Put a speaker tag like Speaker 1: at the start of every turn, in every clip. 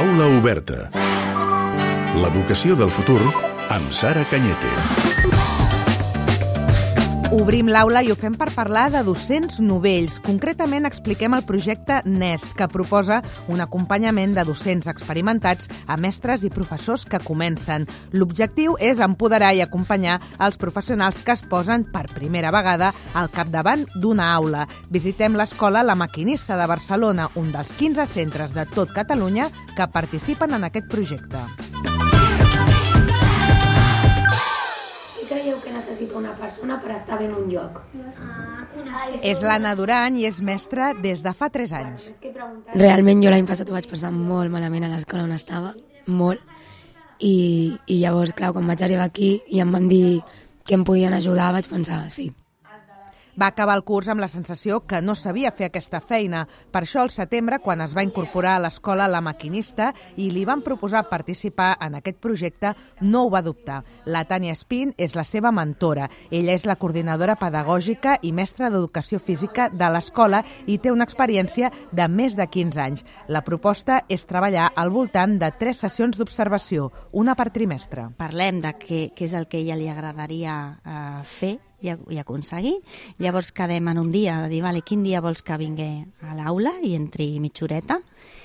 Speaker 1: Aula oberta. L'educació del futur amb Sara Cañete.
Speaker 2: Obrim l'aula i ho fem per parlar de docents novells. Concretament expliquem el projecte NEST, que proposa un acompanyament de docents experimentats a mestres i professors que comencen. L'objectiu és empoderar i acompanyar els professionals que es posen per primera vegada al capdavant d'una aula. Visitem l'escola La Maquinista de Barcelona, un dels 15 centres de tot Catalunya que participen en aquest projecte.
Speaker 3: Creieu que necessita una persona per estar bé en un lloc?
Speaker 2: És l'Anna Duran i és mestra des de fa 3 anys.
Speaker 4: Realment jo l'any passat ho vaig passar molt malament a l'escola on estava, molt, i llavors, clar, quan vaig arribar aquí i em van dir que em podien ajudar, vaig pensar, sí.
Speaker 2: Va acabar el curs amb la sensació que no sabia fer aquesta feina. Per això, al setembre, quan es va incorporar a l'escola La Maquinista i li van proposar participar en aquest projecte, no ho va dubtar. La Tània Espín és la seva mentora. Ella és la coordinadora pedagògica i mestra d'educació física de l'escola i té una experiència de més de 15 anys. La proposta és treballar al voltant de 3 sessions d'observació, una per trimestre.
Speaker 5: Parlem de què és el que a ella li agradaria fer i aconseguir. Llavors quedem en un dia de dir, vale, quin dia vols que vingui a l'aula i entri mitja horeta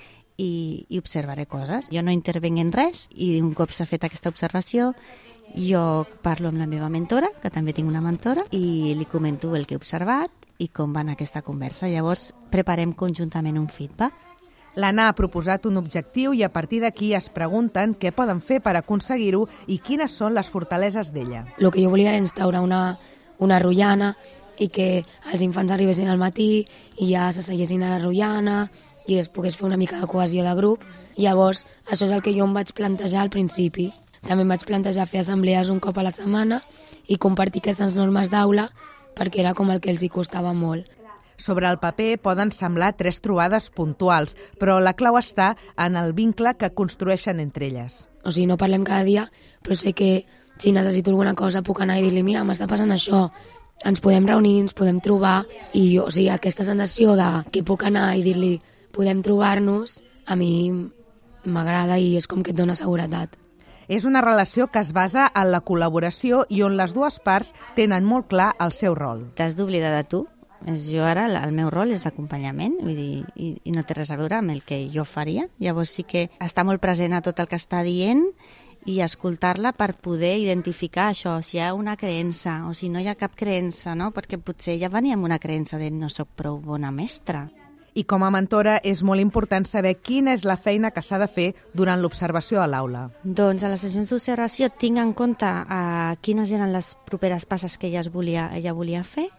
Speaker 5: i observaré coses. Jo no intervenc en res i un cop s'ha fet aquesta observació jo parlo amb la meva mentora, que també tinc una mentora, i li comento el que he observat i com va anar aquesta conversa. Llavors preparem conjuntament un feedback.
Speaker 2: L'Anna ha proposat un objectiu i a partir d'aquí es pregunten què poden fer per aconseguir-ho i quines són les fortaleses d'ella.
Speaker 4: El que jo volia era instaurar una rotllana i que els infants arribessin al matí i ja s'asseguessin a la rotllana i es pogués fer una mica de cohesió de grup. Llavors, això és el que jo em vaig plantejar al principi. També em vaig plantejar fer assemblees un cop a la setmana i compartir aquestes normes d'aula perquè era com el que els hi costava molt.
Speaker 2: Sobre el paper poden semblar 3 trobades puntuals, però la clau està en el vincle que construeixen entre elles.
Speaker 4: O sigui, no parlem cada dia, però sé que si necessito alguna cosa puc anar i dir-li mira, m'està passant això, ens podem reunir, ens podem trobar, i jo, o sigui, aquesta sensació de que puc anar i dir-li podem trobar-nos, a mi m'agrada i és com que et dona seguretat.
Speaker 2: És una relació que es basa en la col·laboració i on les dues parts tenen molt clar el seu rol.
Speaker 5: T'has d'oblidar de tu. Jo ara, el meu rol és d'acompanyament, vull dir, i no té res a veure amb el que jo faria. Llavors sí que està molt present a tot el que està dient i escoltar-la per poder identificar això, si hi ha una creença o si no hi ha cap creença, no? Perquè potser ja venia amb una creença de no soc prou bona mestra.
Speaker 2: I com a mentora és molt important saber quina és la feina que s'ha de fer durant l'observació a l'aula.
Speaker 5: Doncs a les sessions d'observació tinc en compte quines eren les properes passes que ella volia fer,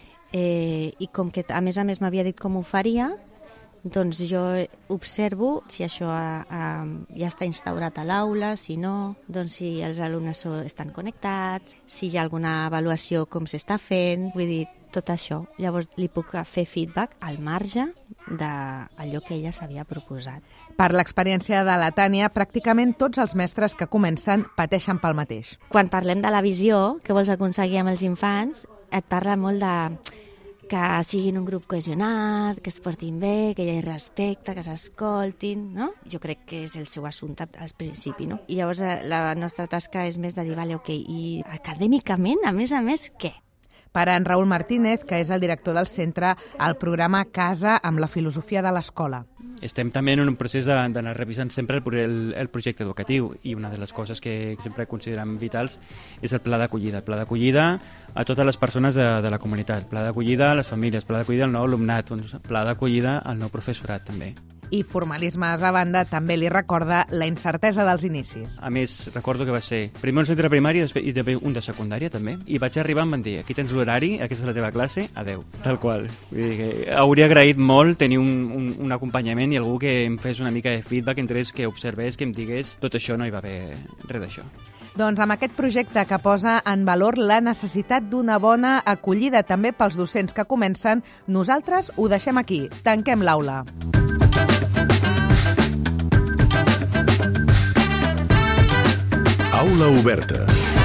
Speaker 5: i com que a més m'havia dit com ho faria, doncs jo observo si això ja està instaurat a l'aula, si no, doncs si els alumnes estan connectats, si hi ha alguna avaluació com s'està fent, vull dir, tot això. Llavors li puc fer feedback al marge d'allò que ella s'havia proposat.
Speaker 2: Per l'experiència de la Tània, pràcticament tots els mestres que comencen pateixen pel mateix.
Speaker 5: Quan parlem de la visió que vols aconseguir amb els infants, et parla molt de que siguin un grup cohesionat, que es portin bé, que hi hagi respecte, que s'escoltin, no? Jo crec que és el seu assumpte al principi, no? I llavors la nostra tasca és més de dir, vale, ok, i acadèmicament, a més, què?
Speaker 2: Per en Raül Martínez, que és el director del centre, el programa Casa amb la filosofia de l'escola.
Speaker 6: Estem també en un procés d'anar revisant sempre el projecte educatiu i una de les coses que sempre considerem vitals és el pla d'acollida. El pla d'acollida a totes les persones de la comunitat, pla d'acollida a les famílies, pla d'acollida al nou alumnat, pla d'acollida al nou professorat també.
Speaker 2: I formalismes a banda també li recorda la incertesa dels inicis.
Speaker 6: A més, recordo que va ser primer un centre primari i després un de secundària també, i vaig arribar i em van dir, aquí tens l'horari, aquesta és la teva classe, adeu. Tal qual. Vull dir que hauria agraït molt tenir un acompanyament i algú que em fes una mica de feedback, entrés, que observés, que em digués, tot això no hi va haver res d'això.
Speaker 2: Doncs amb aquest projecte que posa en valor la necessitat d'una bona acollida també pels docents que comencen, nosaltres ho deixem aquí. Tanquem l'aula.
Speaker 1: Aula oberta.